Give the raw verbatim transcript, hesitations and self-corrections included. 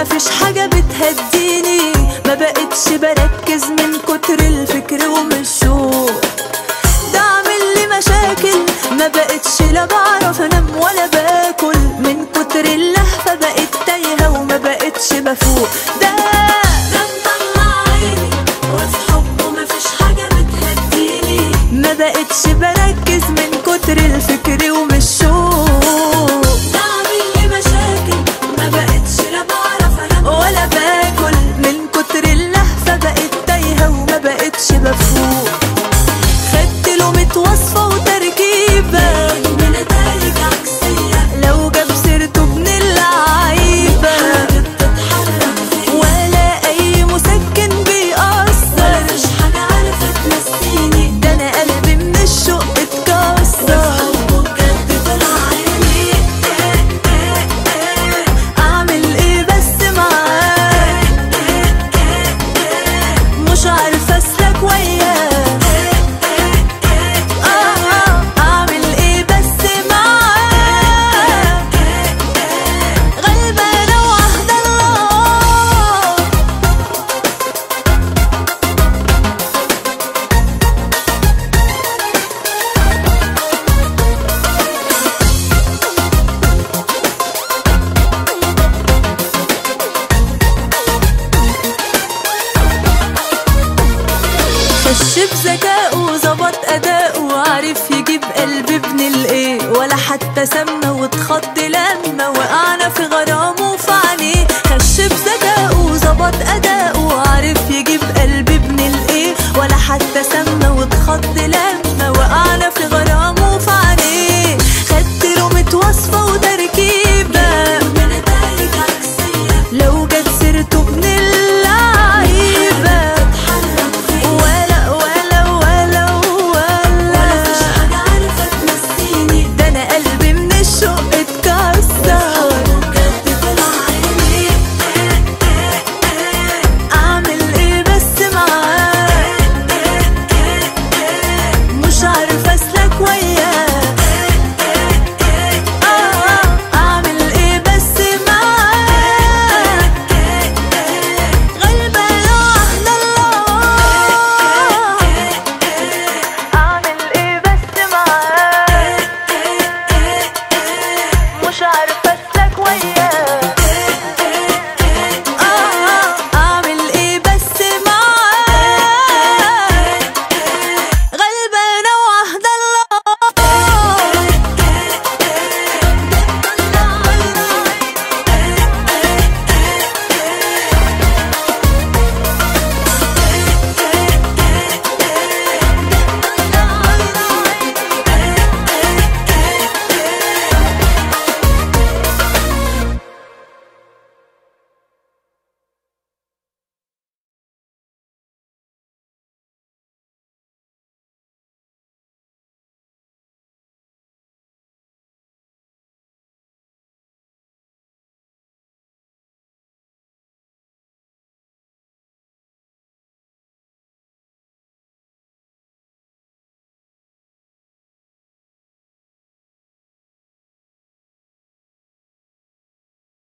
مفيش حاجة بتهديني، ما بقتش بركز من كتر الفكر ومالشوق ده عامل لي مشاكل. ما بقتش لا بعرف انام ولا باكل من كتر اللهفة، بقيت تايهة وما بقتش بفوق. ده ده مطلع عيني وفي حبه مفيش حاجة بتهديني، ما بقتش بركز من كتر الفكر ومالشوق ده عامل لي مشاكل. ما بقتش لا بعرف انام ولا باكل من كتر اللهفة، بقيت تايهة وما بقتش بفوق. خدت له ميت وصفة وتركيبة بنتايج عكسية، لو جاب سيرته ابن اللعيبة ولا أي مسكن بيأثر، مفيش حاجة عرفت تنسيني. ده أنا قلبي من الشوق اتكسر وحبه بجد طلع عيني. أعمل إيه بس معاه، مش عارفة أسلك وياه. خش بذكائه ظبط أداؤه، عارف يجيب قلبي ابن الايه، ولا حتى سمنة واتخض لما وقعنا في غرامه في عينيه. خش بذكائه ظبط أداؤه، عارف يجيب قلبي ابن الايه، ولا حتى سمنة واتخض لما وقعنا في غرامه في عينيه. خدت له ميت وصفة وتركيبة بنتايج عكسية، لو جت سيرته ابن اللعيبة مش عارفة